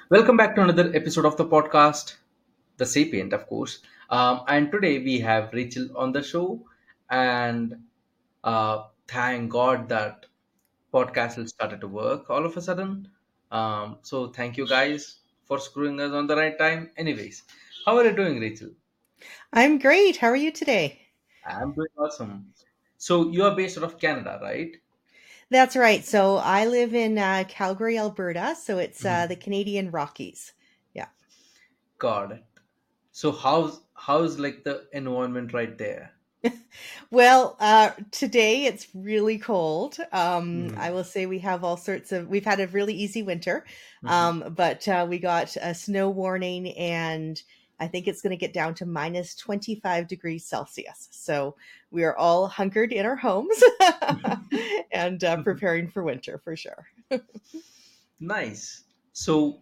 Welcome back to another episode of the podcast, The Sapient, of course. And today we have Rachel on the show, and thank God that podcast has started to work all of a sudden. So thank you guys for screwing us on the right time. Anyways, how are you doing, Rachel? I'm great. How are you today? I'm doing awesome. So you are based out of Canada, right? That's right. So I live in Calgary, Alberta. So it's Mhm. the Canadian Rockies. Yeah. Got it. So how's like the environment right there? Well, today it's really cold. I Mhm. will say we've had a really easy winter, Mhm. but we got a snow warning and I think it's going to get down to minus 25 degrees Celsius. So we are all hunkered in our homes and preparing for winter for sure. Nice. So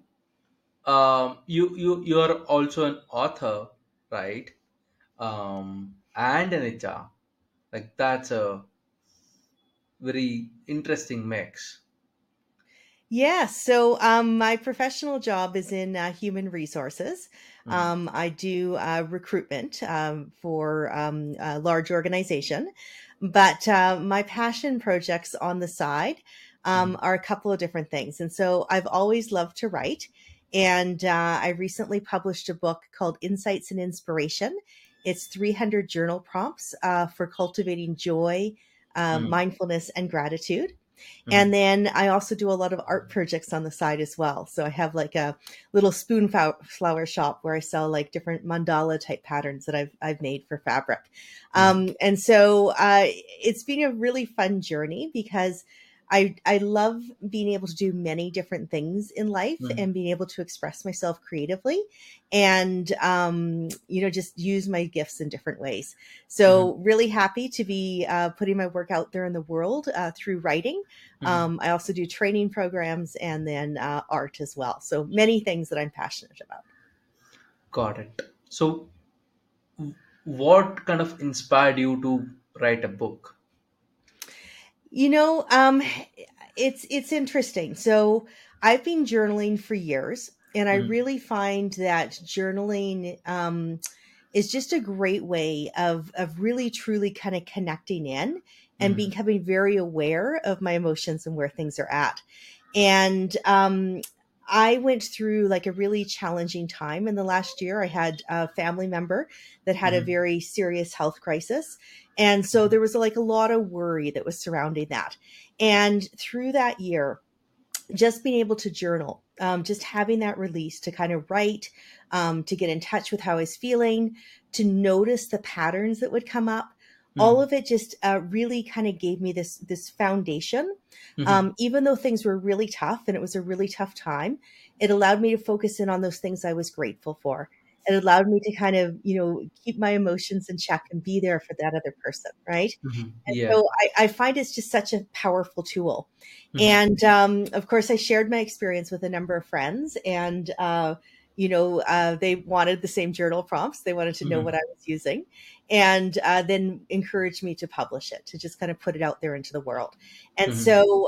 you're also an author, right? And an HR. Like that's a very interesting mix. Yeah, so my professional job is in human resources. Mhm. I do recruitment for a large organization, but my passion projects on the side Mhm. are a couple of different things. And so I've always loved to write. And I recently published a book called Insights and Inspiration. It's 300 journal prompts for cultivating joy, Mhm. mindfulness, and gratitude. And Mhm. then I also do a lot of art projects on the side as well. So I have like a little flower shop where I sell like different mandala type patterns that I've made for fabric. Mhm. And so it's been a really fun journey because I love being able to do many different things in life Mhm. and being able to express myself creatively and just use my gifts in different ways. Mhm. So really happy to be putting my work out there in the world through writing. Mhm. I also do training programs and then art as well. So many things that I'm passionate about. Got it. So what kind of inspired you to write a book? You know, it's interesting. So I've been journaling for years, and I Mhm. really find that journaling is just a great way of really truly kind of connecting in and Mhm. becoming very aware of my emotions and where things are at. And I went through like a really challenging time in the last year. I had a family member that had a Mhm. very serious health crisis. And so there was like a lot of worry that was surrounding that. And through that year, just being able to journal, just having that release to kind of write, to get in touch with how I was feeling, to notice the patterns that would come up. All Mhm. of it just really kind of gave me this foundation. Mhm. Even though things were really tough and it was a really tough time, it allowed me to focus in on those things I was grateful for. It allowed me to kind of, keep my emotions in check and be there for that other person, right? Mhm. And Yeah. so I find it's just such a powerful tool. Mhm. And of course, I shared my experience with a number of friends, and they wanted the same journal prompts. They wanted to know what Mhm. I was using, and then encouraged me to publish it, to just kind of put it out there into the world. And Mhm. so,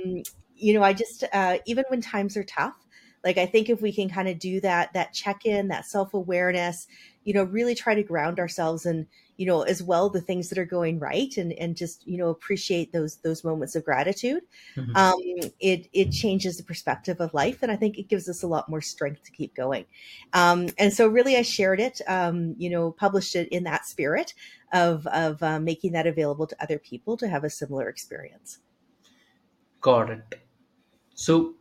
I just even when times are tough, like I think if we can kind of do that check in, that self awareness, really try to ground ourselves and as well the things that are going right and just appreciate those moments of gratitude. Mhm. um, it changes the perspective of life, and I think it gives us a lot more strength to keep going. And so really I shared it, published it in that spirit of making that available to other people to have a similar experience. Got it. So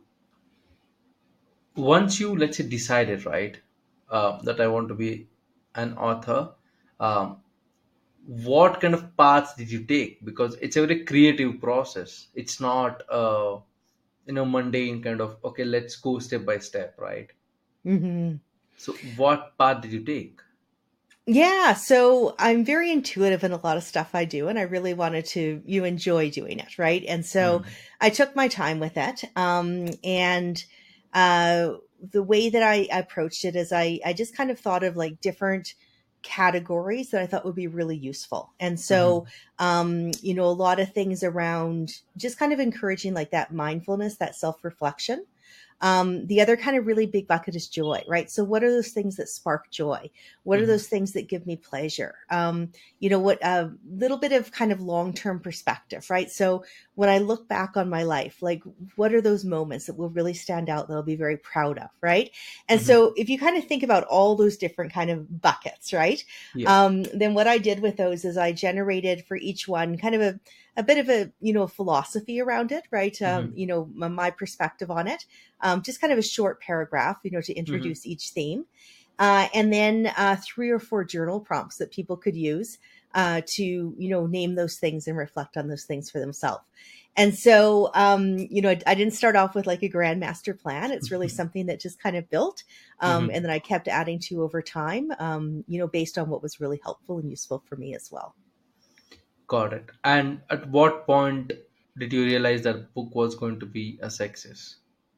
once you, let's say, decided, right, that I want to be an author, um, what kind of paths did you take? Because it's a very creative process. It's not mundane kind of, okay, let's go step by step, right? Hmm. So what path did you take? Yeah, so I'm very intuitive in a lot of stuff I do, and I really wanted to you enjoy doing it, right? And so Mhm. I took my time with it. And the way that I approached it is I just kind of thought of like different categories that I thought would be really useful. And so, Mhm. a lot of things around just kind of encouraging like that mindfulness, that self reflection, The other kind of really big bucket is joy, right? So what are those things that spark joy? What are Mm-hmm. those things that give me pleasure? What a little bit of kind of long-term perspective, right? So when I look back on my life, like what are those moments that will really stand out that I'll be very proud of, right? And Mm-hmm. so if you kind of think about all those different kind of buckets, right? Yeah. Then what I did with those is I generated for each one kind of a bit of a, philosophy around it, right? Mm-hmm. My perspective on it, just kind of a short paragraph, to Mm-hmm. introduce each theme. And then 3 or 4 journal prompts that people could use to, name those things and reflect on those things for themselves. And so, I didn't start off with like a grand master plan. It's really something that just kind of built. Mm-hmm. And then I kept adding to over time, based on what was really helpful and useful for me as well. Got it. And at what point did you realize that book was going to be a success?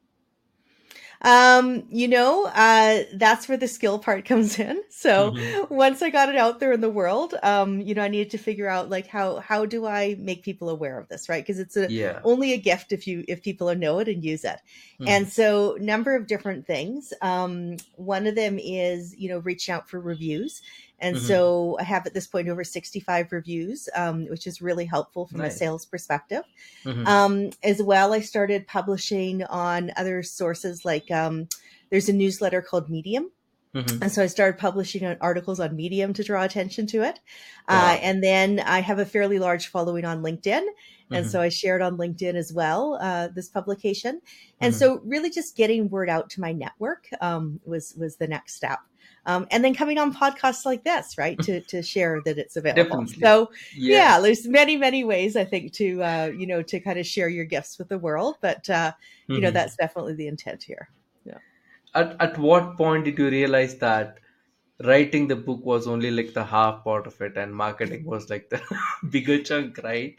That's where the skill part comes in. So Mm-hmm. once I got it out there in the world, I needed to figure out like how do I make people aware of this, right? Because it's Yeah. only a gift if people know it and use it. Mm-hmm. And so number of different things. One of them is, reaching out for reviews. And Mm-hmm. so I have at this point over 65 reviews, which is really helpful from a Nice. sales perspective. Mm-hmm. As well, I started publishing on other sources like there's a newsletter called Medium. Mm-hmm. And so I started publishing articles on Medium to draw attention to it. Got it. And then I have a fairly large following on LinkedIn. And Mm-hmm. so I shared on LinkedIn as well, this publication. And Mm-hmm. so really just getting word out to my network was the next step. And then coming on podcasts like this, right, to share that it's available. Definitely. So Yeah. yeah, there's many, many ways I think to, to kind of share your gifts with the world. But, Mm-hmm. that's definitely the intent here. Yeah. At what point did you realize that writing the book was only like the half part of it and marketing was like the bigger chunk, right?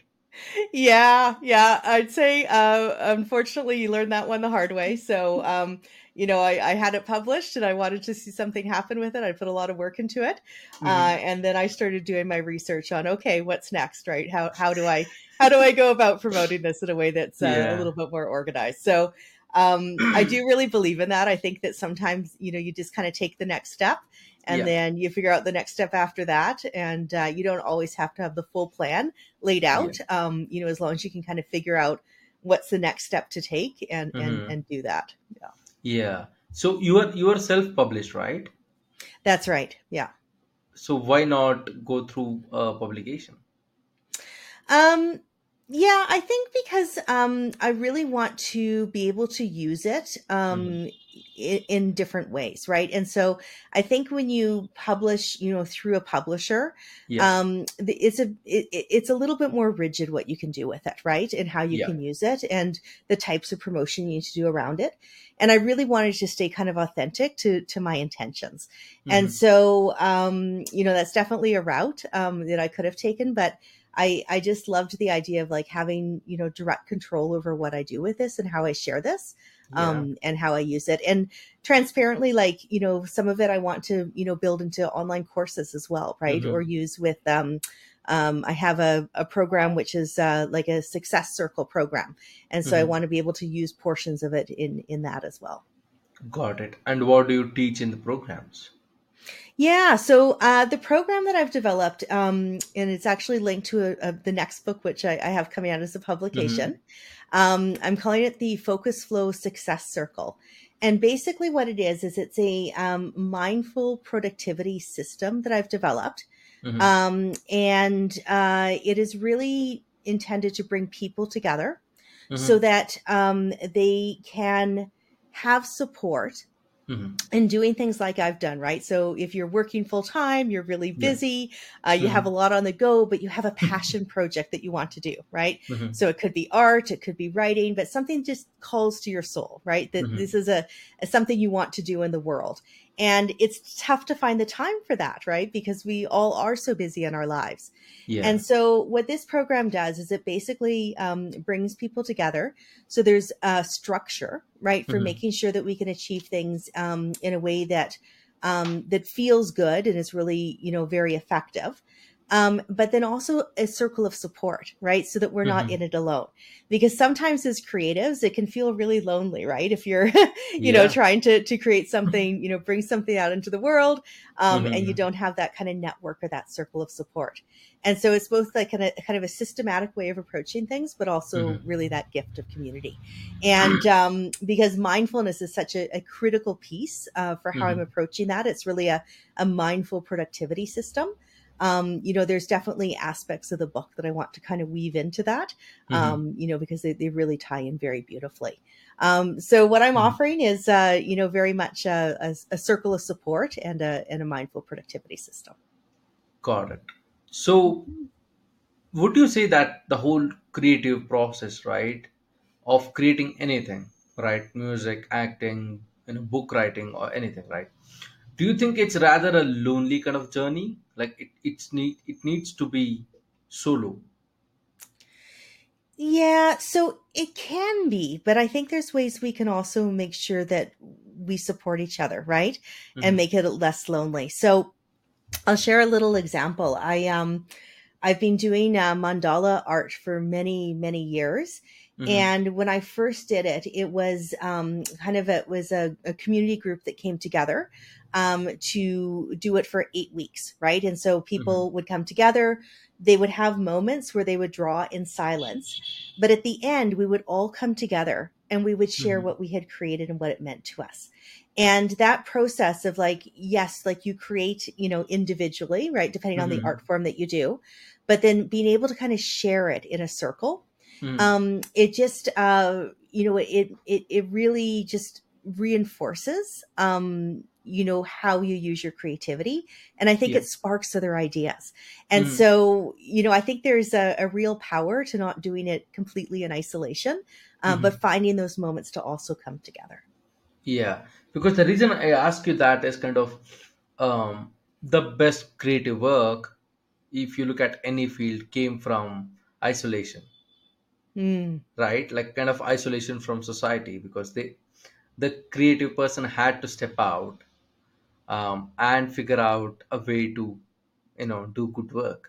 Yeah. I'd say, unfortunately, you learned that one the hard way. So, I had it published and I wanted to see something happen with it. I put a lot of work into it. Mm-hmm. And then I started doing my research on, okay, what's next, right? How do I go about promoting this in a way that's a Yeah. little bit more organized? So, I do really believe in that. I think that sometimes, you just kind of take the next step and Yeah. then you figure out the next step after that. And you don't always have to have the full plan laid Yeah. out, as long as you can kind of figure out what's the next step to take and Mm-hmm. and do that. Yeah, Yeah. So you are self-published, right? that's right. Yeah. So why not go through publication? Um, yeah, I think because I really want to be able to use it Mm-hmm. in different ways, right? And so I think when you publish, through a publisher, Yeah. it's a little bit more rigid what you can do with it, right? And how you Yeah. can use it and the types of promotion you need to do around it. And I really wanted to stay kind of authentic to my intentions. And Mm-hmm. so, that's definitely a route that I could have taken, but I just loved the idea of like having, direct control over what I do with this and how I share this, Yeah. and how I use it. And transparently, like, some of it I want to, build into online courses as well, right? Or Mm-hmm. use with, I have a program which is like a success circle program. And so I Mm-hmm. want to be able to use portions of it in that as well. Got it. And what do you teach in the programs? Yeah, so the program that I've developed, and it's actually linked to the next book, which I have coming out as a Mm-hmm. publication. I'm calling it the Focus Flow Success Circle. And basically, what it is it's a mindful productivity system that I've developed. Mm-hmm. And it is really intended to bring people together so Mm-hmm. that they can have support Mm-hmm. and doing things like I've done, right? So if you're working full time, you're really Yeah. busy, you have Mm-hmm. a lot on the go, but you have a passion project that you want to do, right? Mm-hmm. So it could be art, it could be writing, but something just calls to your soul, right? That Mm-hmm. this is a something you want to do in the world. And it's tough to find the time for that, right? Because we all are so busy in our lives. Yeah. And so what this program does is it basically brings people together. So there's a structure, right, for Mm-hmm. making sure that we can achieve things in a way that that feels good and is really, very effective. but then also a circle of support, right? So that we're not Hmm. in it alone. Because sometimes as creatives, it can feel really lonely, right? If you're, Yeah. trying to create something, bring something out into the world, and you Hmm. don't have that kind of network or that circle of support. And so it's both like kind of a systematic way of approaching things, but also Hmm. really that gift of community. And because mindfulness is such a critical piece for how I'm Hmm. approaching that, it's really a mindful productivity system. There's definitely aspects of the book that I want to kind of weave into that, Hmm. because they really tie in very beautifully. So what I'm Hmm. offering is, very much a circle of support and a mindful productivity system. Got it. So, would you say that the whole creative process, right, of creating anything, right, music, acting, book writing, or anything, right? Do you think it's rather a lonely kind of journey? Like it needs to be solo. Yeah, so it can be, but I think there's ways we can also make sure that we support each other, right? And Hmm. make it less lonely. So I'll share a little example. I've been doing mandala art for many, many years. Hmm. And when I first did it, it was it was a community group that came together to do it for 8 weeks, right? And so Hmm. people would come together. They would have moments where they would draw in silence, but at the end, we would all come together and we would share Hmm. what we had created and what it meant to us. And that process of like, yes, like you create, individually, right, depending on the Hmm. art form that you do, but then being able to kind of share it in a circle, Hmm. it just it really just reinforces how you use your creativity, and I think Yeah. it sparks other ideas. And Hmm. so I think there's a real power to not doing it completely in isolation, but Hmm. finding those moments to also come together. Yeah. Because the reason I ask you that is kind of the best creative work, if you look at any field, came from isolation, Mm. right? Like kind of isolation from society, because the creative person had to step out and figure out a way to do good work.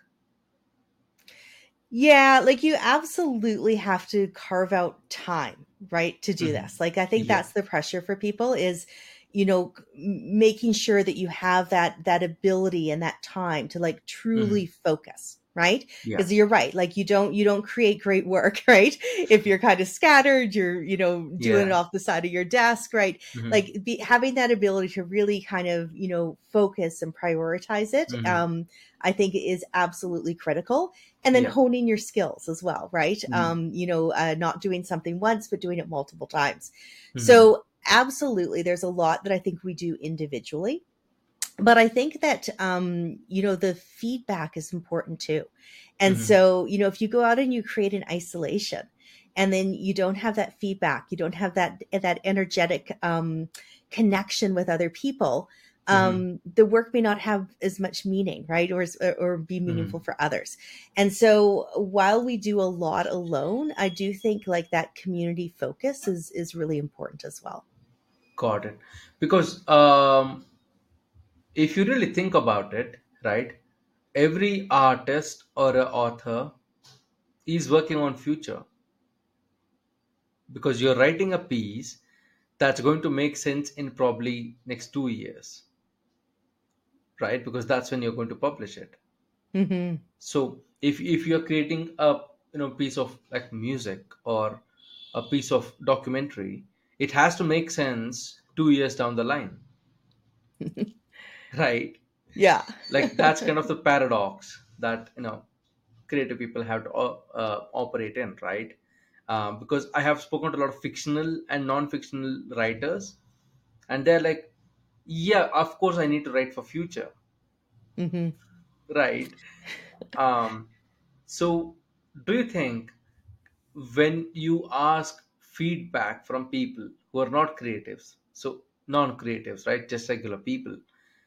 Yeah, like you absolutely have to carve out time, right, to do Hmm. this. Like I think Yeah. that's the pressure for people is, making sure that you have that ability and that time to like Hmm. truly focus, right? Yeah. Because you're right, like you don't create great work, right? If you're kind of scattered, you're, doing it Yeah. off the side of your desk, right? Hmm. Like having that ability to really kind of, focus and prioritize it, Hmm. I think is absolutely critical, and then Yeah. honing your skills as well, right? Hmm. Not doing something once but doing it multiple times. Hmm. So absolutely, there's a lot that I think we do individually, but I think that the feedback is important too. And Hmm. so if you go out and you create an isolation and then you don't have that feedback, you don't have that energetic connection with other people, Hmm. the work may not have as much meaning, right? Or be Hmm. meaningful for others. And so while we do a lot alone, I do think like that community focus is really important as well. Got it. Because if you really think about it, right, every artist or a author is working on future, because you're writing a piece that's going to make sense in probably next 2 years, right? Because that's when you're going to publish it. Hmm. So if you're creating a piece of like music or a piece of documentary, it has to make sense 2 years down the line. Right? Yeah. Like that's kind of the paradox that creative people have to operate in, right? Because I have spoken to a lot of fictional and non-fictional writers, and they're like, yeah, of course I need to write for future. Hmm. Right? um so do you think when you ask feedback from people who are not creatives, so non-creatives, right, just regular people,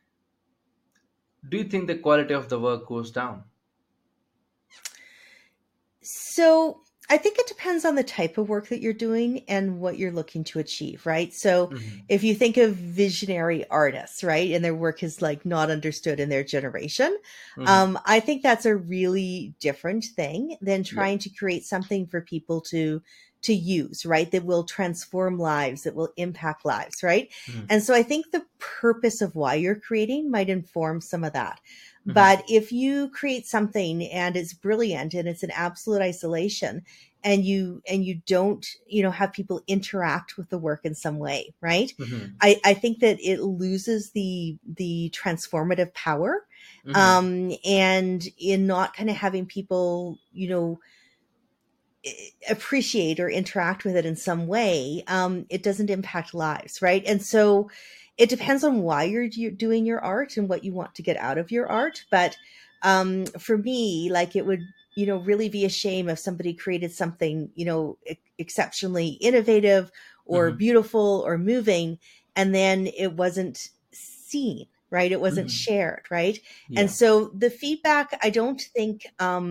do you think the quality of the work goes down? So I think it depends on the type of work that you're doing and what you're looking to achieve, right? So Mm-hmm. if you think of visionary artists, right, and their work is like not understood in their generation, Mm-hmm. I think that's a really different thing than Yeah. trying to create something for people to use, right? That will transform lives, that will impact lives, right? Mm-hmm. And so I think the purpose of why you're creating might inform some of that. Mm-hmm. But if you create something and it's brilliant and it's an absolute isolation, and you don't, have people interact with the work in some way, right? Mm-hmm. I think that it loses the transformative power, Mm-hmm. and in not kind of having people, appreciate or interact with it in some way, it doesn't impact lives, right? And so it depends on why you're doing your art and what you want to get out of your art. But for me, like it would, really be a shame if somebody created something, exceptionally innovative or Mm-hmm. beautiful or moving, and then it wasn't seen, right? It wasn't Mm-hmm. shared, right? And Yeah. so the feedback, I don't think,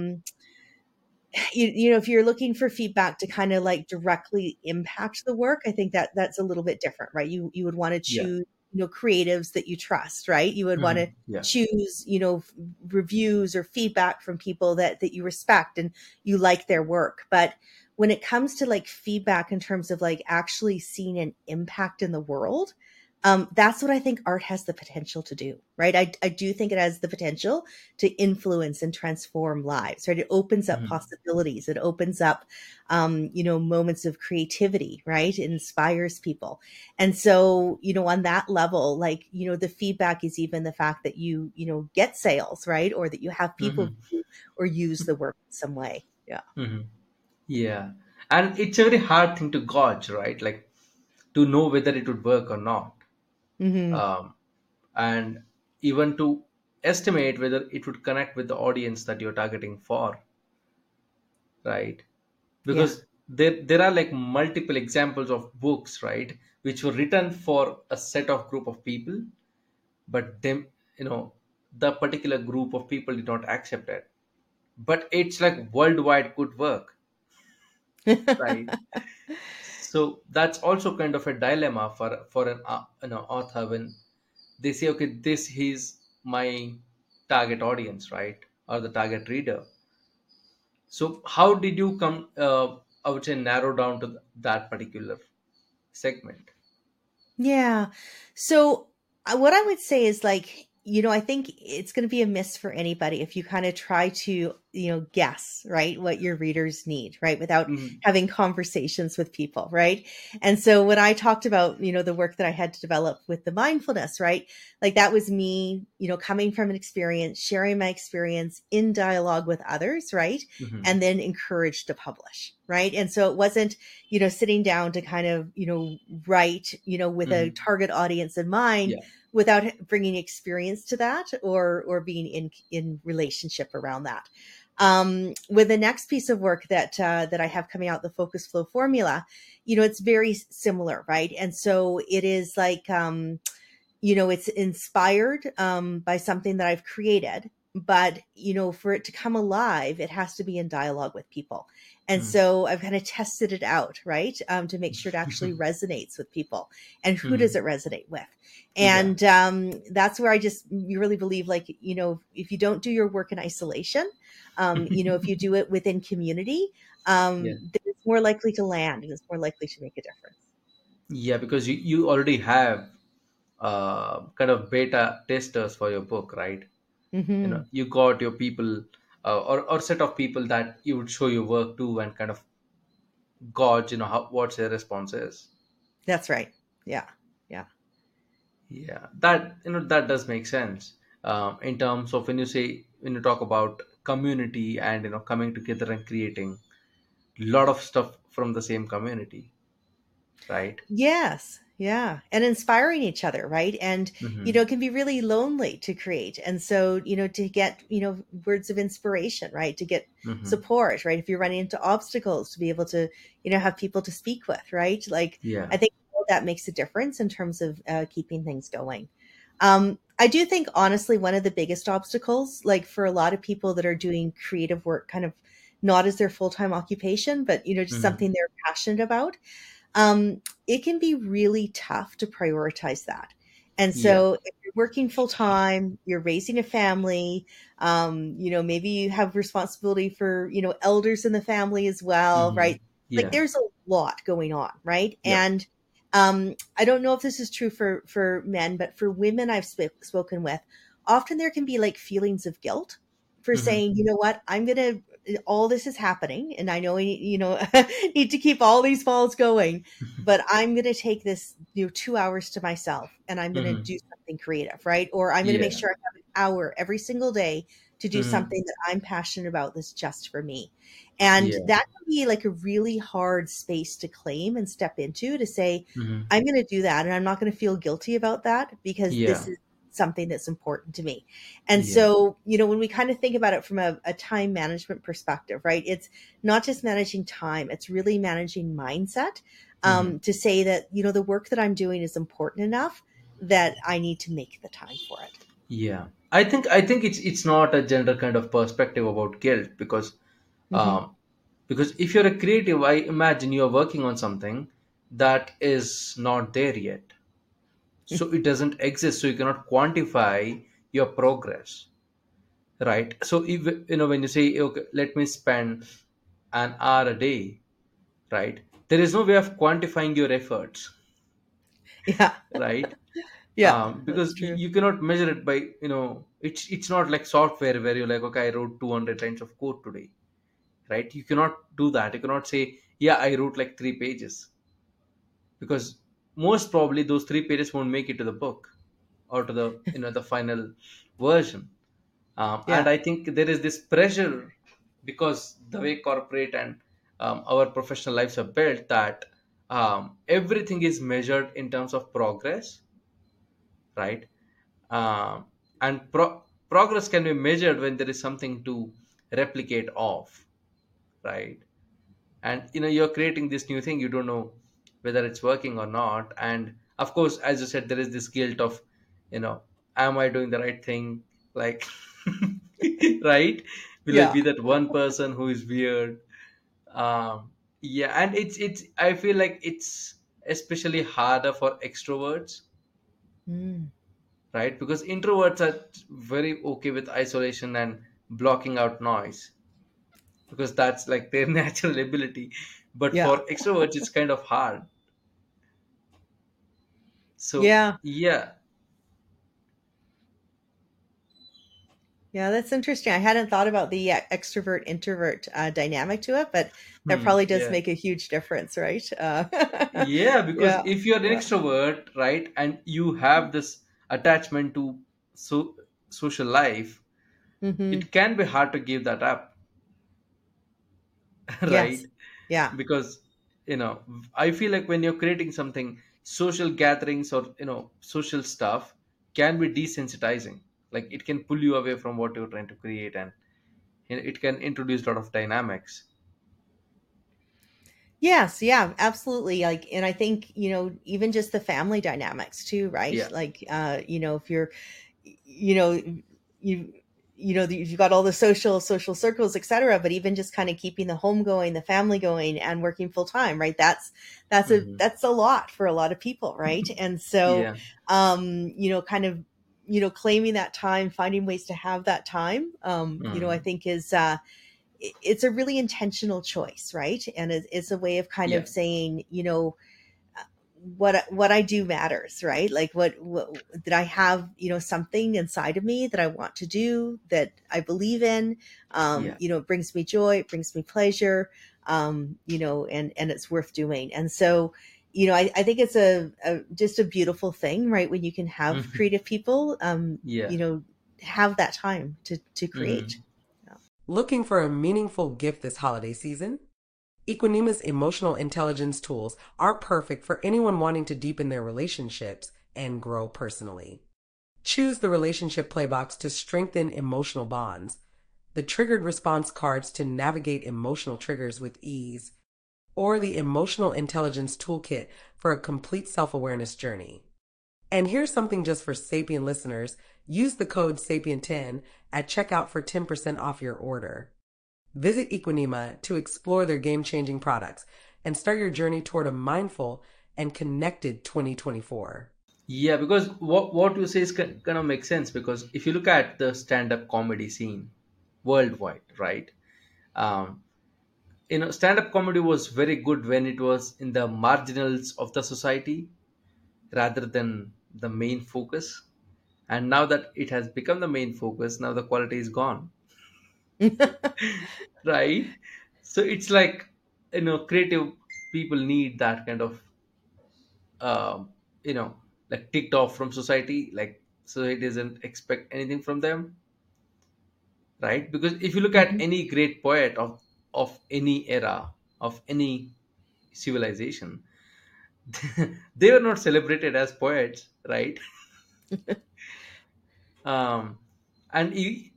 if you're looking for feedback to kind of like directly impact the work, I think that that's a little bit different, right? You would want to Yeah. choose, creatives that you trust, right? You would want Mm-hmm. to Yeah. choose, reviews or feedback from people that you respect and you like their work. But when it comes to like feedback in terms of like actually seeing an impact in the world, that's what I think art has the potential to do, right? I do think it has the potential to influence and transform lives, right? It opens up Mm-hmm. possibilities. It opens up, moments of creativity, right? It inspires people. And so, on that level, like, the feedback is even the fact that get sales, right? Or that you have people Mm-hmm. view or use the work in some way. Yeah. Mm-hmm. Yeah. And it's a very hard thing to gauge, right? Like to know whether it would work or not. Hmm. Um, and even to estimate whether it would connect with the audience that you're targeting for, right? Yeah. Because there are like multiple examples of books, right, which were written for a set of group of people, but them, the particular group of people did not accept it. But it's like worldwide good work, right? So that's also kind of a dilemma for an author when they say, okay, this is my target audience, right, or the target reader. So how did you come, I would say, narrow down to that particular segment? Yeah. So what I would say is like, I think it's going to be a miss for anybody if you kind of try to, guess, right, what your readers need, right, without Mhm. having conversations with people, right? And so when I talked about, the work that I had to develop with the mindfulness, right, like that was me, coming from an experience, sharing my experience in dialogue with others, right? Mhm. And then encouraged to publish, right? And so it wasn't, sitting down to kind of, write, with a Mhm. target audience in mind Yeah. without bringing experience to that or being in relationship around that. With the next piece of work that I have coming out, the Focus Flow Formula, it's very similar, right? And so it is like, it's inspired by something that I've created, but for it to come alive, it has to be in dialogue with people. And Mhm. so I've kind of tested it out, right, to make sure it actually resonates with people. And who does Mhm. it resonate with? Yeah. And that's where you really believe, like, if you don't do your work in isolation, if you do it within community, Yeah. then it's more likely to land and it's more likely to make a difference. Yeah, because you already have kind of beta testers for your book, right? Hmm. You got your people, or set of people that you would show your work to and kind of gauge, what's their response is. That's right. Yeah. Yeah. Yeah, that does make sense. In terms of when you talk about community and coming together and creating a lot of stuff from the same community, right? Yes. Yeah. And inspiring each other, right? And, Mm-hmm. it can be really lonely to create. And so, to get, words of inspiration, right? To get Mm-hmm. support, right? If you're running into obstacles, to be able to, have people to speak with, right? Like, Yeah. I think that makes a difference in terms of keeping things going. I do think, honestly, one of the biggest obstacles, like for a lot of people that are doing creative work kind of not as their full-time occupation, but, just Mm-hmm. something they're passionate about, it can be really tough to prioritize that. And Yeah. so if you're working full time, you're raising a family, maybe you have responsibility for, elders in the family as well, Mm-hmm. right? Like Yeah. there's a lot going on, right? Yep. And I don't know if this is true for men, but for women I've spoken with, often there can be like feelings of guilt for Mm-hmm. saying, you know what, I'm gonna all this is happening, and I know I need to keep all these balls going, but I'm going to take this 2 hours to myself, and I'm going to Mm-hmm. do something creative, right? Or I'm going to make Yeah. sure I have an hour every single day to do Mm-hmm. something that I'm passionate about that's just for me. And Yeah. that can be like a really hard space to claim and step into, to say, Mm-hmm. I'm going to do that, and I'm not going to feel guilty about that, because this Yeah. is something that's important to me. And Yeah. so, when we kind of think about it from a time management perspective, right? It's not just managing time, it's really managing mindset, Mm-hmm. to say that, the work that I'm doing is important enough that I need to make the time for it. Yeah. I think it's not a gender kind of perspective about guilt, Hmm. um because if you're a creative, I imagine you're working on something that is not there yet. So it doesn't exist, so you cannot quantify your progress, right? So if when you say, okay, let me spend an hour a day, right? There is no way of quantifying your efforts, Yeah. right? Yeah, Because that's true. you cannot measure it by, it's not like software where you're like, okay, I wrote 200 lines of code today, right? You cannot do that. You cannot say, yeah, I wrote like 3 pages, because most probably those 3 pages won't make it to the book or to the the final version. And Yeah. I think there is this pressure, because the way corporate and our professional lives are built, that everything is measured in terms of progress, right? um, and progress can be measured when there is something to replicate of, right? And you're creating this new thing, you don't know whether it's working or not. And of course, as you said, there is this guilt of, you know am I doing the right thing, like, right? Will I Yeah. be that one person who is weird? Yeah, and it's I feel like it's especially harder for extroverts, Mm. right? Because introverts are very okay with isolation and blocking out noise, because that's like their natural ability. But Yeah. for extroverts, it's kind of hard. So Yeah. yeah. Yeah, that's interesting. I hadn't thought about the extrovert introvert dynamic to it, but that Hmm, probably does yeah, make a huge difference, right? yeah, because Yeah. if you're an Yeah. extrovert, right, and you have this attachment to so social life, Hmm. it can be hard to give that up. Yes. Right? Yeah. Because I feel like when you're creating something, social gatherings or social stuff can be desensitizing. Like, it can pull you away from what you're trying to create, and it can introduce a lot of dynamics. Yes, yeah, absolutely. Like, and I think, even just the family dynamics too, right? Yeah. Like, if you're, you know, you, you've got all the social circles, et cetera, but even just kind of keeping the home going, the family going, and working full time, right? Hmm. That's a lot for a lot of people, right? And so, Yeah. kind of, claiming that time, finding ways to have that time, I Mm. think is, it's a really intentional choice, right? And it's a way of kind Yeah. of saying, what I do matters, right? Like what that I have, something inside of me that I want to do, that I believe in. Yeah. It brings me joy, it brings me pleasure, and it's worth doing. And so, I think it's a just a beautiful thing, right? When you can have Mhm. creative people, Yeah. have that time to create. Hmm. Yeah. Looking for a meaningful gift this holiday season? Equanima's emotional intelligence tools are perfect for anyone wanting to deepen their relationships and grow personally. Choose the Relationship Playbox to strengthen emotional bonds, the Triggered Response cards to navigate emotional triggers with ease, or the Emotional Intelligence Toolkit for a complete self awareness journey. And here's something just for Sapien listeners: use the code SAPIEN10 at checkout for 10% off your order. Visit Equanima to explore their game-changing products and start your journey toward a mindful and connected 2024. Yeah, because what you say is kind of makes sense, because if you look at the stand-up comedy scene worldwide, right? Um, stand-up comedy was very good when it was in the marginals of the society rather than the main focus. And now that it has become the main focus, now the quality is gone, right? So it's like, creative people need that kind of, um, you know, like ticked off from society, like society doesn't expect anything from them, right? Because if you look at Mhm. any great poet of any era, of any civilization, they were not celebrated as poets, right? um and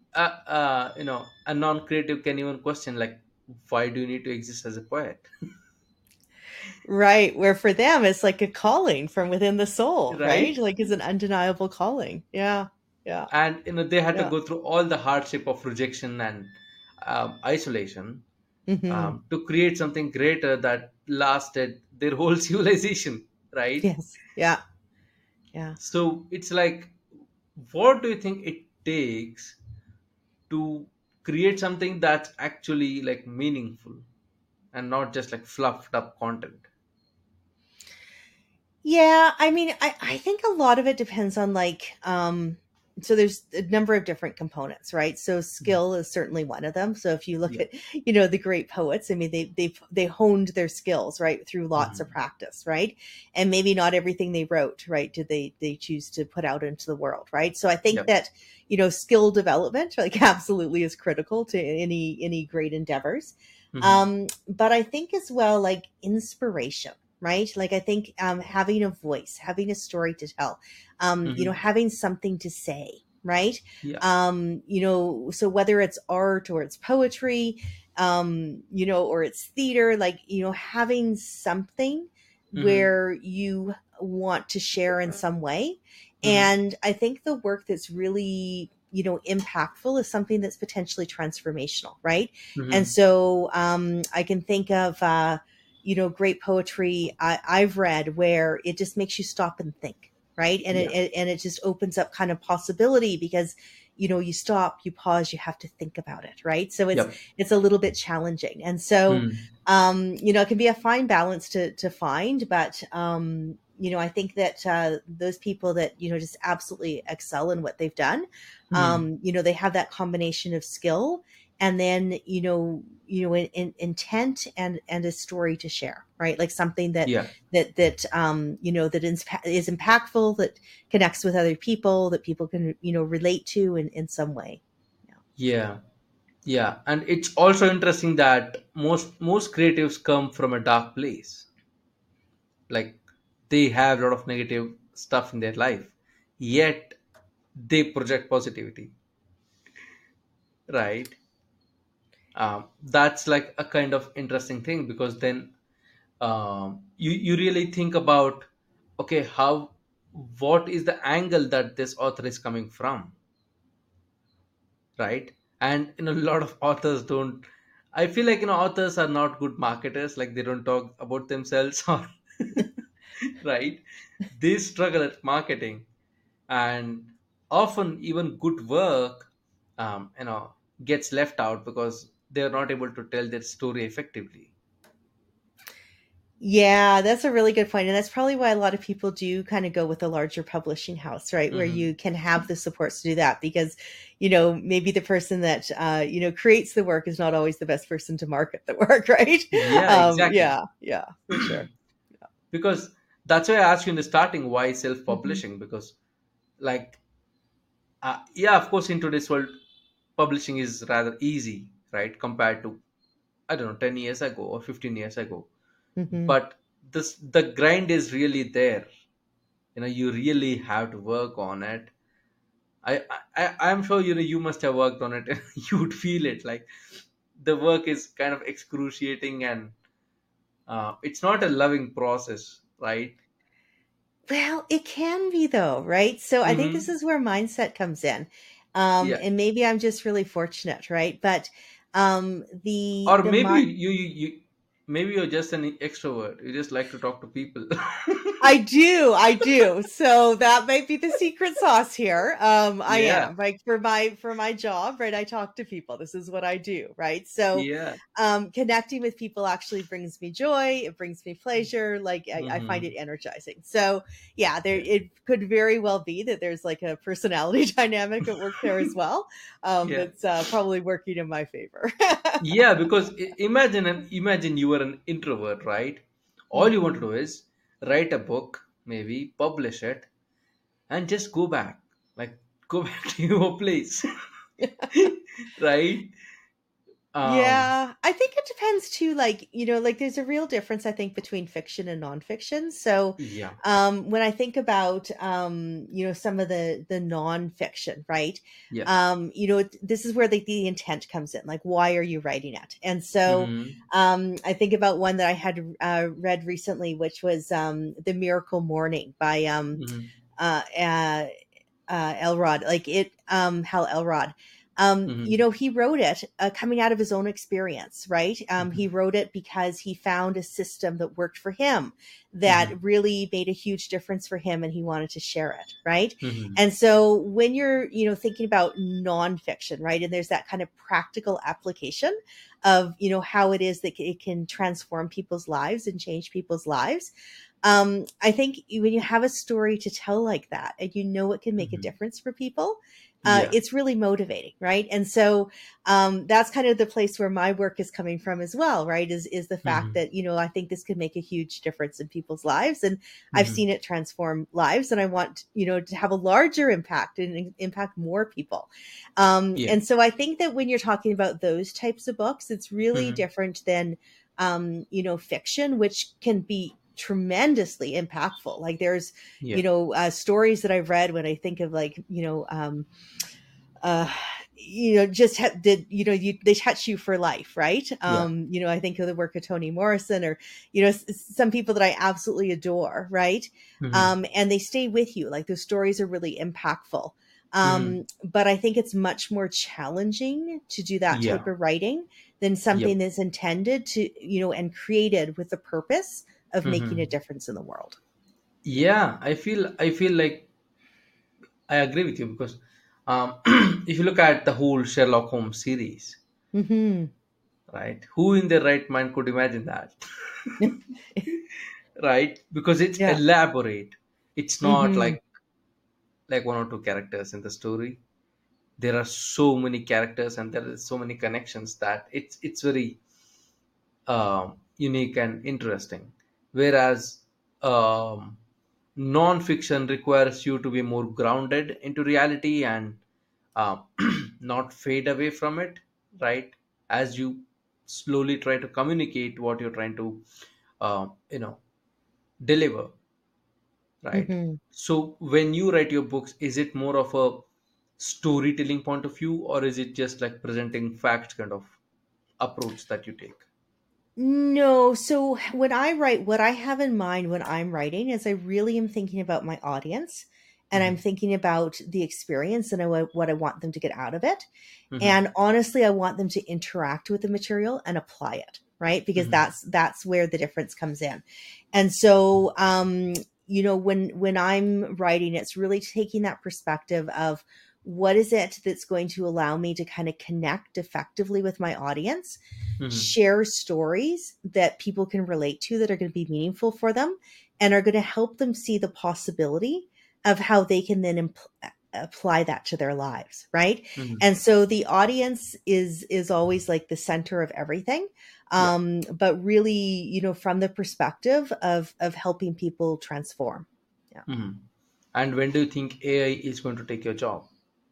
a non-creative can even question, like, why do you need to exist as a poet? Right. Where for them, it's like a calling from within the soul, right? Right. Like it's an undeniable calling. Yeah. Yeah. And they had to Yeah. go through all the hardship of rejection and isolation, Hmm. to create something greater that lasted their whole civilization, right? Yes. Yeah. Yeah. So it's like, what do you think it takes to create something that's actually like meaningful and not just like fluffed up content? Yeah, I mean, I think a lot of it depends on like so there's a number of different components, right? So Mhm. skill is certainly one of them. So if you look Yeah. at, the great poets, I mean they honed their skills, right, through lots of Mhm. practice, right? And maybe not everything they wrote, right, did they choose to put out into the world, right? So I think Yep. that, skill development like absolutely is critical to any great endeavors. Mhm. But I think as well like inspiration, right? Like I think having a voice, having a story to tell, Mhm. having something to say, right? Yeah. So whether it's art or it's poetry, or it's theater, like, having something Mhm. where you want to share in some way. Mhm. And I think the work that's really, impactful is something that's potentially transformational, right? And Mhm. so I can think of, great poetry I've read where it just makes you stop and think, right? And Yeah. it just opens up kind of possibility because you stop, you pause, you have to think about it, right? So it's Yep. it's a little bit challenging, and so Mhm. it can be a fine balance to find, but I think that those people that just absolutely excel in what they've done, Mhm. they have that combination of skill and then intent and a story to share, right? Like something that Yeah. is impactful, that connects with other people, that people can relate to in some way. Yeah. Yeah. Yeah. And it's also interesting that most creatives come from a dark place. Like, they have a lot of negative stuff in their life, yet they project positivity, right? That's like a kind of interesting thing, because then you really think about, okay, what is the angle that this author is coming from, right? And a lot of authors don't, I feel like authors are not good marketers, like they don't talk about themselves or right, they struggle at marketing. And often even good work gets left out because they're not able to tell their story effectively. Yeah, that's a really good point. And that's probably why a lot of people do kind of go with a larger publishing house, right? Where Hmm. you can have the supports to do that because, maybe the person that, creates the work is not always the best person to market the work, right? Yeah, exactly. Yeah, yeah, for sure. Because that's why I asked you in the starting, why Hmm. self-publishing? Because, like, yeah, of course, in today's world, publishing is rather easy, right, compared to, I don't know, 10 years ago or 15 years ago. Hmm. But the grind is really there. You really have to work on it. I'm sure you must have worked on it. You would feel it, like the work is kind of excruciating, and it's not a loving process, right? Well, it can be though, right? So I think this Mm-hmm. is where mindset comes in. Yeah. And maybe I'm just really fortunate, right? But Or The maybe my maybe you're just an extrovert. You just like to talk to people. I do. So that might be the secret sauce here. I Yeah, am like for my job, right? I talk to people. This is what I do, right? So, yeah. connecting with people actually brings me joy. It brings me pleasure. Like I find it Hmm. energizing. So yeah, there Yeah, it could very well be that there's like a personality dynamic at work there as well. yeah, That's probably working in my favor. yeah. Because imagine you were an introvert, right? All you want to Hmm. do is write a book, maybe publish it, and just go back, like go back to your place, right? Um, Yeah, I think it depends too. Like, like there's a real difference, I think, between fiction and nonfiction. So, yeah, when I think about, some of the nonfiction, right? yeah. This is where the intent comes in. Like, why are you writing it? And so, Hmm. I think about one that I had read recently, which was "The Miracle Morning" by Hmm. uh, uh, Elrod, like Hal Elrod. Hmm. He wrote it coming out of his own experience, right? He Hmm. wrote it because he found a system that worked for him, Hmm. that really made a huge difference for him, and he wanted to share it, right? Hmm. And so when you're, thinking about nonfiction, right, and there's that kind of practical application of, how it is that it can transform people's lives and change people's lives. I think when you have a story to tell like that and it can make a Hmm. difference for people, Yeah. it's really motivating, right? And so that's kind of the place where my work is coming from as well, right? Is the fact Hmm. that I think this could make a huge difference in people's lives, and I've Hmm. seen it transform lives, and I want to have a larger impact and impact more people. Yeah. And so I think that when you're talking about those types of books, it's really Hmm. different than fiction, which can be tremendously impactful. Like there's, Yeah. stories that I've read when I think of like, uh, just did, they touch you for life, right? Yeah. I think of the work of Toni Morrison, or, some people that I absolutely adore, right? Hmm. And they stay with you. Like those stories are really impactful. Hmm. But I think it's much more challenging to do that type Yeah. of writing than Yep. something that's intended to, and created with the purpose of making a Hmm. difference in the world. Yeah. I feel like I agree with you because if you look at the whole Sherlock Holmes series, Hmm. right? Who in their right mind could imagine that? Right? Because it's Yeah. elaborate. It's not Hmm. like one or two characters in the story. There are so many characters and there are so many connections that it's very unique and interesting. Whereas non-fiction requires you to be more grounded into reality and uh, not fade away from it, right? As you slowly try to communicate what you're trying to, uh, you know, deliver, right? Hmm. So when you write your books, is it more of a storytelling point of view, or is it just like presenting facts kind of approach that you take? No, so when I write, what I have in mind when I'm writing is I really am thinking about my audience, and I'm Hmm. thinking about the experience and what I want them to get out of it. Hmm. And honestly, I want them to interact with the material and apply it, right? Because Hmm. that's where the difference comes in. And so when I'm writing, it's really taking that perspective of what is it that's going to allow me to kind of connect effectively with my audience, Hmm. share stories that people can relate to, that are going to be meaningful for them, and are going to help them see the possibility of how they can then apply that to their lives, right? Hmm. And so the audience is always like the center of everything, Yeah. but really, from the perspective of helping people transform. Yeah. Hmm. And when do you think AI is going to take your job?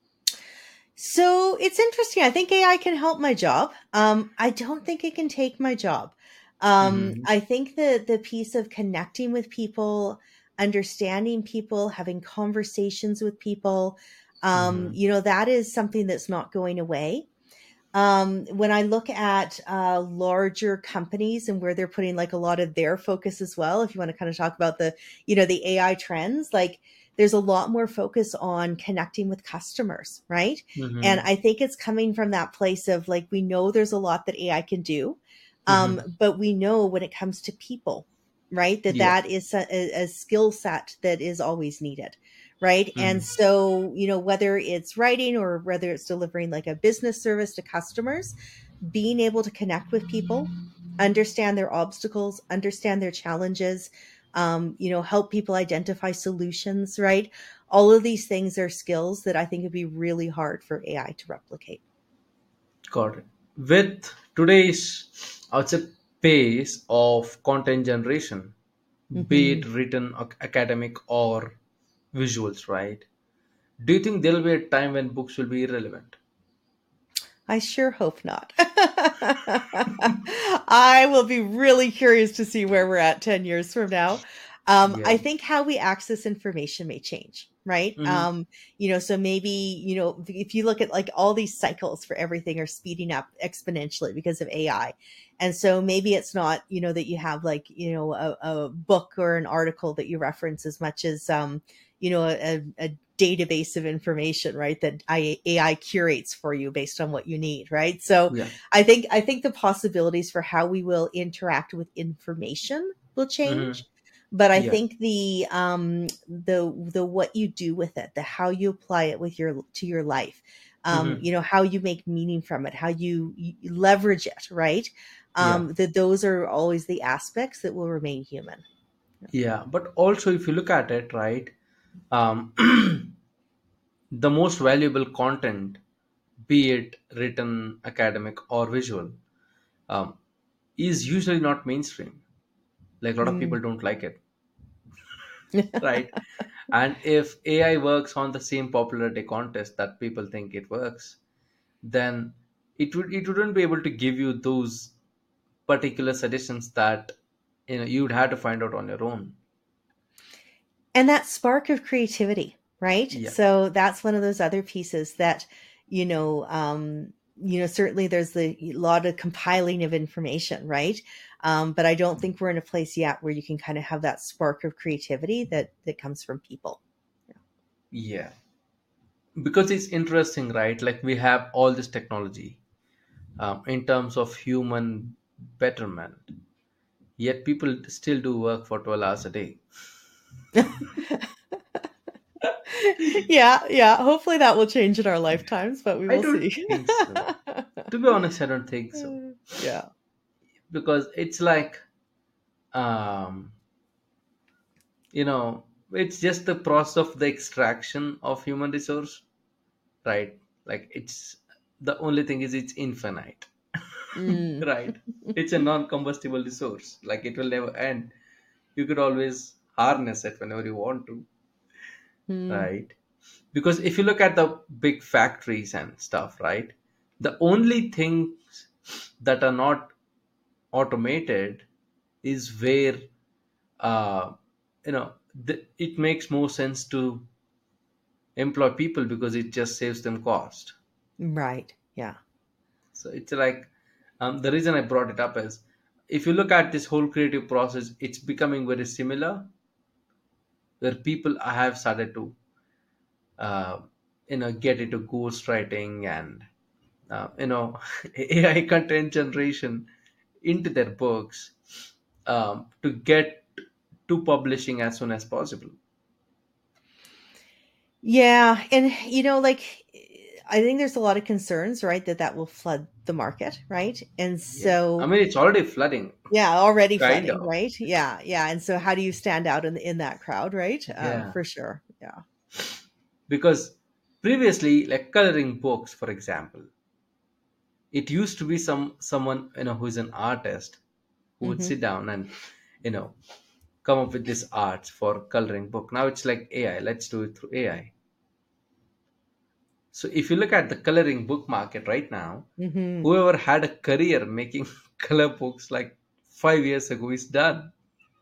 So it's interesting. I think AI can help my job. I don't think it can take my job. Hmm. I think that the piece of connecting with people, understanding people, having conversations with people, Hmm. that is something that's not going away. When I look at larger companies and where they're putting like a lot of their focus as well, if you want to kind of talk about the AI trends, like there's a lot more focus on connecting with customers, right? And Mm-hmm. I think it's coming from that place of like, we know there's a lot that AI can do, Mm-hmm. but we know when it comes to people, right, that Yeah. that is a skill set that is always needed, right? And Mm-hmm. so, whether it's writing or whether it's delivering like a business service to customers, being able to connect with people, understand their obstacles, understand their challenges, help people identify solutions, right? All of these things are skills that I think would be really hard for AI to replicate. Got it. With today's, I would say, pace of content generation, be Hmm. it written, academic, or visuals, right? Do you think there'll be a time when books will be irrelevant? I sure hope not. I will be really curious to see where we're at 10 years from now. Yeah. I think how we access information may change, right? Mm-hmm. So maybe, if you look at like all these cycles for everything are speeding up exponentially because of AI. And so maybe it's not, that you have like, a book or an article that you reference as much as, a database of information, right? That AI curates for you based on what you need, right? So Yeah. I think the possibilities for how we will interact with information will Mm-hmm. change. But I Yeah. think the what you do with it, the how you apply it with your life, Mm-hmm. how you make meaning from it, how you leverage it, right? Yeah. That those are always the aspects that will remain human. Yeah. But also, if you look at it, right, um, the most valuable content, be it written, academic, or visual, um, is usually not mainstream. Like a lot of Mm. people don't like it, right? And if AI works on the same popularity contest that people think it works, then it wouldn't be able to give you those particular suggestions that you'd have to find out on your own. And that spark of creativity, right? Yeah. So that's one of those other pieces that, certainly there's the lot of compiling of information, right? But I don't think we're in a place yet where you can kind of have that spark of creativity that comes from people. Yeah. Because it's interesting, right? Like we have all this technology in terms of human betterment, yet people still do work for 12 hours a day. Yeah, yeah. Hopefully that will change in our lifetimes, but we I will don't see. think so. To be honest, I don't think so. Yeah. Because it's like, um, you know, it's just the process of the extraction of human resource, right? Like it's the only thing is it's infinite, Mm. right? It's a non-combustible resource. Like it will never end. You could always harness it whenever you want to, Mm. right? Because if you look at the big factories and stuff, right, the only things that are not automated is where uh, it makes more sense to employ people because it just saves them cost. Right. Yeah. So it's like, the reason I brought it up is, if you look at this whole creative process, it's becoming very similar, where people have started to uh, get into ghostwriting and AI content generation into their books, to get to publishing as soon as possible. Yeah, and like I think there's a lot of concerns, right, that will flood the market, right? And Yeah, I so mean it's already flooding, yeah, already kind flooding, of. right? Yeah, yeah. And so how do you stand out in that crowd, right? Yeah, For sure. Yeah. because previously, like coloring books, for example, it used to be someone who's an artist who would Hmm. sit down and you know come up with this art for coloring book. Now it's like AI. Let's do it through AI. So if you look at the coloring book market right now, Hmm. whoever had a career making color books like 5 years ago is done,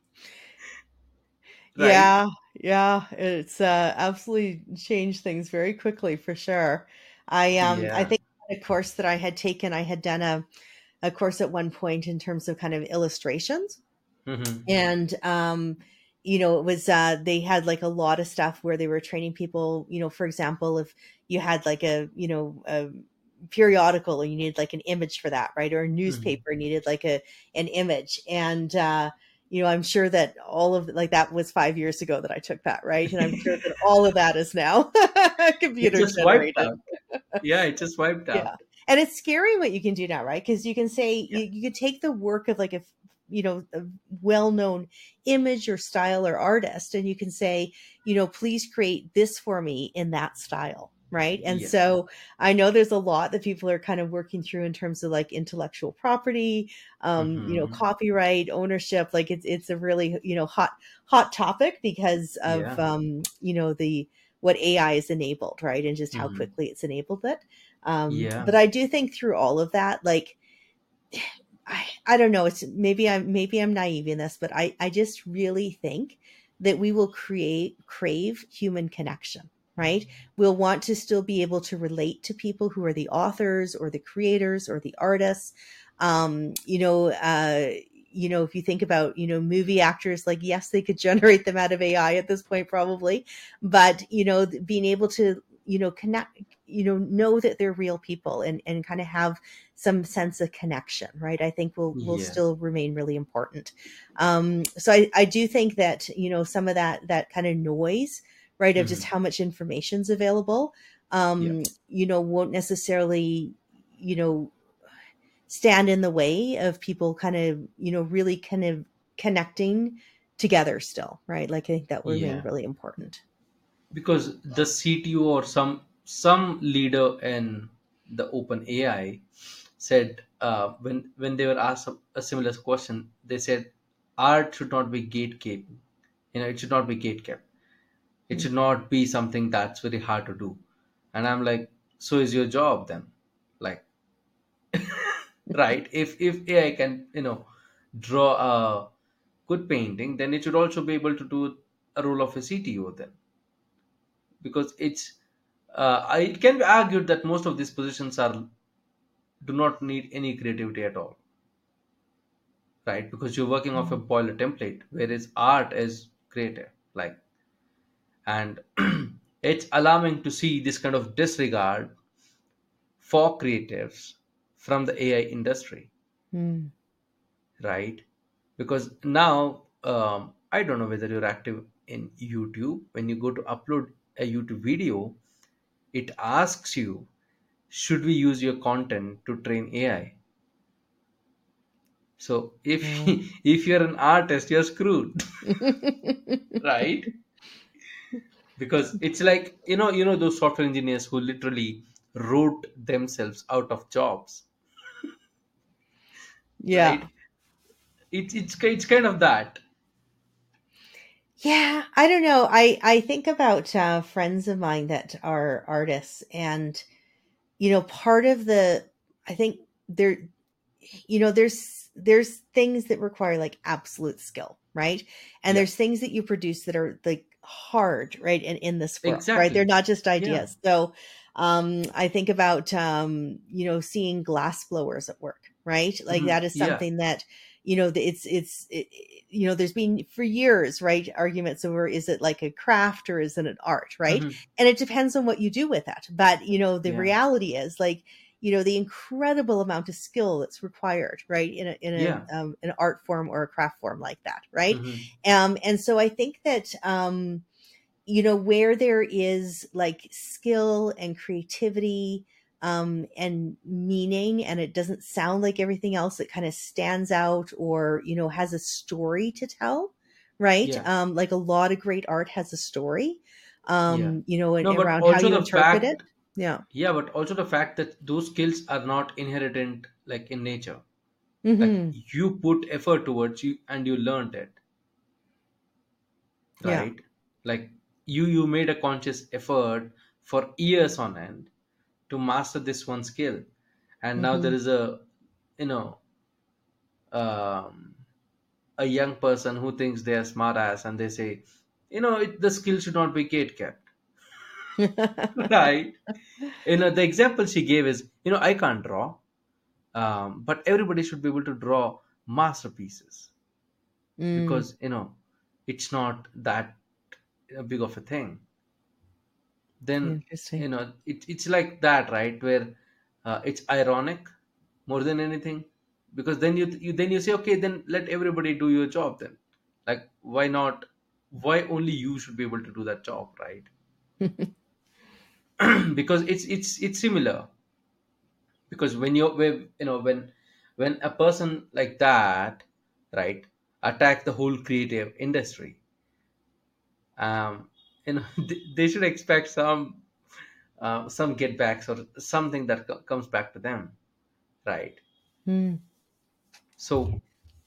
right? Yeah, yeah. It's absolutely changed things very quickly for sure. I Yeah. think a course that I had taken, I had done a course at one point in terms of kind of illustrations. Hmm. And it was they had like a lot of stuff where they were training people, for example, if you had like a periodical and you needed like an image for that, right? Or a Mhm. newspaper needed like an image. And I'm sure that all of like that was 5 years ago that I took that, right? And I'm sure that all of that is now It computer just wiped generated. out. Yeah, it just wiped Yeah. out. And it's scary what you can do now, right? Because you can say Yeah. you could take the work of like a well-known image or style or artist, and you can say, please create this for me in that style. Right. And Yes. so I know there's a lot that people are kind of working through in terms of like intellectual property, Hmm. copyright ownership. Like it's a really, hot topic because of, Yeah. the, what AI is enabled, right. And just how Hmm. quickly it's enabled it. Yeah. But I do think through all of that, like, I don't know, it's maybe I'm naive in this, but I just really think that we will crave human connection, right? We'll want to still be able to relate to people who are the authors or the creators or the artists. Um, you know, uh, if you think about, movie actors, like, yes, they could generate them out of AI at this point, probably, but, being able to, connect, know that they're real people and kind of have some sense of connection, right? I think will Yeah. still remain really important. So I do think that some of that kind of noise, right, of just Hmm. how much information's available, Yeah. won't necessarily you know stand in the way of people kind of really kind of connecting together still, right? Like I think that will remain Yeah. really important. Because the CTO or some leader in the open AI said, when they were asked a similar question, they said art should not be gatekept. It should not be gatekept. It Mm. should not be something that's very hard to do. And I'm like, so is your job then? Like, right? If AI can draw a good painting, then it should also be able to do a role of a CTO then, because it can be argued that most of these positions are do not need any creativity at all, right? Because you're working off a Mm. boiler template, whereas art is creative, like, and it's alarming to see this kind of disregard for creatives from the AI industry, Mm. right? Because now, I don't know whether you're active in YouTube. When you go to upload a YouTube video, it asks you, should we use your content to train AI? So if Yeah. if you're an artist, you're screwed, right? Because it's like, those software engineers who literally wrote themselves out of jobs, Yeah. right? It's kind of that. Yeah, I don't know. I think about friends of mine that are artists, and part of the I think there, there's things that require like absolute skill, right? And Yeah, there's things that you produce that are like hard, right? In this world, right? They're exactly. not just Yeah. ideas. So I think about seeing glass blowers at work, right? Like Mhm. that is Yeah. something that there's been for years, right, arguments over, is it like a craft or is it an art, right? Mhm. And it depends on what you do with it. But the Yeah. reality is, like, the incredible amount of skill that's required, right, in Yeah. an art form or a craft form like that, right? Mhm. And so I think that where there is like skill and creativity, and meaning, and it doesn't sound like everything else, that kind of stands out or has a story to tell, right? Yeah. Like a lot of great art has a story, Yeah. and No, but around how also you the interpret it. fact, Yeah. yeah, but also the fact that those skills are not inherent, like in nature. Like Hmm. you put effort towards you and you learned it, Yeah. right? Like you made a conscious effort for years on end to master this one skill, and now there Hmm. is you know um, a young person who thinks they are smart ass, and they say, the skill should not be gate kept. Right? The example she gave is, I can't draw, but everybody should be able to draw masterpieces, Mm. because it's not that big of a thing. Then Interesting. it's like that, right? Where it's ironic more than anything, because then you say, okay, then let everybody do your job then. Like, why not? Why only you should be able to do that job, right? Because it's similar. Because when a person like that, right, attack the whole creative industry, um they should expect some get backs or something that comes back to them, right? Hmm. So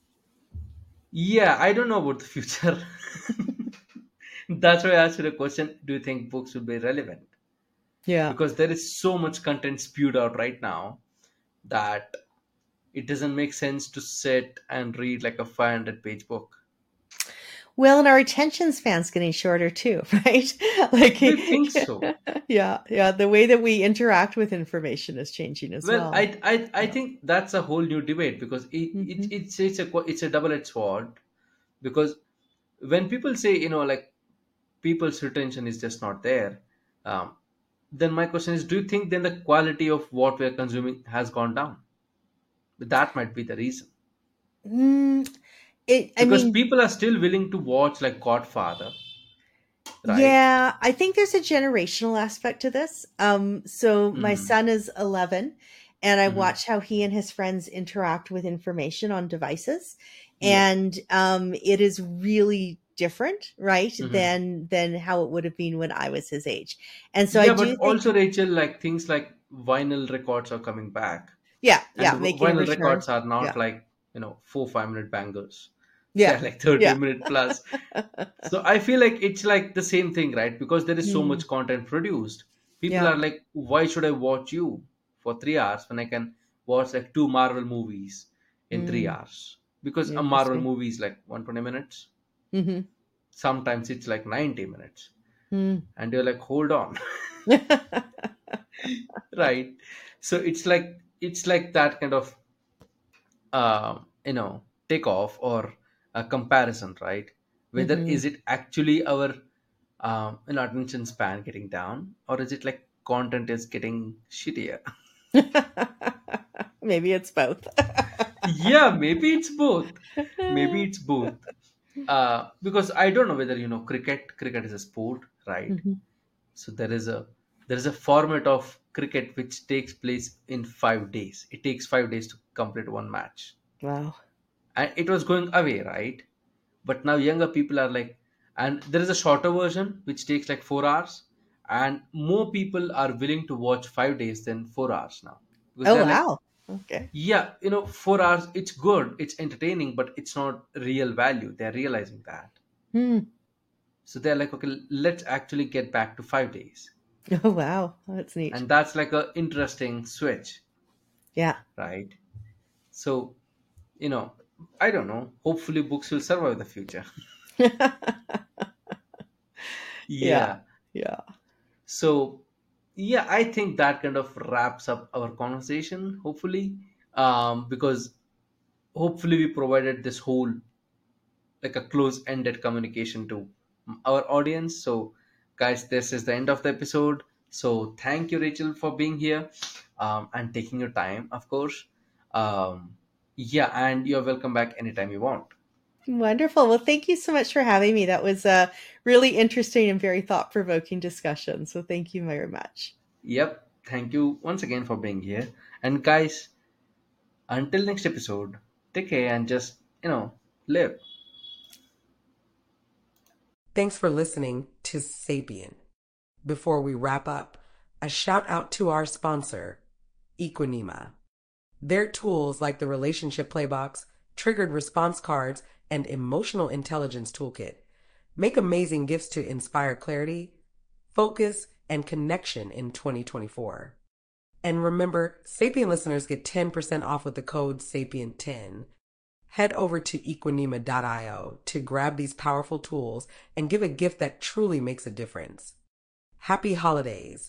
yeah, I don't know about the future. That's why I asked you the question, do you think books will be relevant? Yeah. Because there is so much content spewed out right now that it doesn't make sense to sit and read like a 500-page book. Well, and our attention span's getting shorter too, right? Like, Do you think so? yeah, yeah. The way that we interact with information is changing as Well, well. I Yeah. think that's a whole new debate, because Hmm. it's a double-edged sword. Because when people say, like, people's retention is just not there, um, then my question is, do you think then the quality of what we're consuming has gone down? That might be the reason. Mm, I Because mean, people are still willing to watch like Godfather, right? yeah, I think there's a generational aspect to this. So my Mm-hmm. son is 11, and I Mm-hmm. watch how he and his friends interact with information on devices, Yep. and it is really different, right, Mm-hmm. than how it would have been when I was his age. And so I Yeah, do but think, also, Rachel, like things like vinyl records are coming back, yeah, and yeah, making a vinyl return. records are not Yeah, like 4 5 minute bangers. They're yeah, like 30 yeah. minute plus. So I feel like it's like the same thing, right? Because there is so Mm, much content produced. People yeah, are like, why should I watch you for 3 hours when I can watch like two Marvel movies in three mm, hours? Because a Marvel interesting. movie is like 120 minutes. Hmm. Sometimes it's like 90 minutes. Mm. And you're like, hold on. Right? So it's like that kind of takeoff or a comparison, right? Whether Hmm. is it actually our attention span getting down, or is it like content is getting shittier? Maybe it's both. Yeah, maybe it's both. Maybe it's both. Because I don't know whether cricket is a sport, right? Mhm. So there is a format of cricket which takes place in 5 days. It takes 5 days to complete one match, Wow. and it was going away, right? But now younger people are like, and there is a shorter version which takes like 4 hours, and more people are willing to watch 5 days than 4 hours now, because Oh, they're like, wow. Okay. yeah, 4 hours, it's good, it's entertaining, but it's not real value. They're realizing that. Hmm. So they're like, okay, let's actually get back to 5 days. Oh, wow. That's neat. And that's like a interesting switch, Yeah. right? So, you know, I don't know. Hopefully, books will survive the future. Yeah. Yeah. Yeah. So, yeah, I think that kind of wraps up our conversation, hopefully. Because hopefully, we provided this whole, like, a close ended communication to our audience. So, guys, this is the end of the episode. So, thank you, Rachel, for being here, and taking your time, of course. Yeah, and you're welcome back anytime you want. Wonderful. Well, thank you so much for having me. That was a really interesting and very thought provoking discussion. So thank you very much. Yep. Thank you once again for being here. And guys, until next episode, take care and just, live. Thanks for listening to Sapien. Before we wrap up, a shout out to our sponsor, Equanima. Their tools like the Relationship Playbox, Triggered Response Cards, and Emotional Intelligence Toolkit make amazing gifts to inspire clarity, focus, and connection in 2024. And remember, Sapient listeners get 10% off with the code SAPIENT10. Head over to equanima.io to grab these powerful tools and give a gift that truly makes a difference. Happy holidays!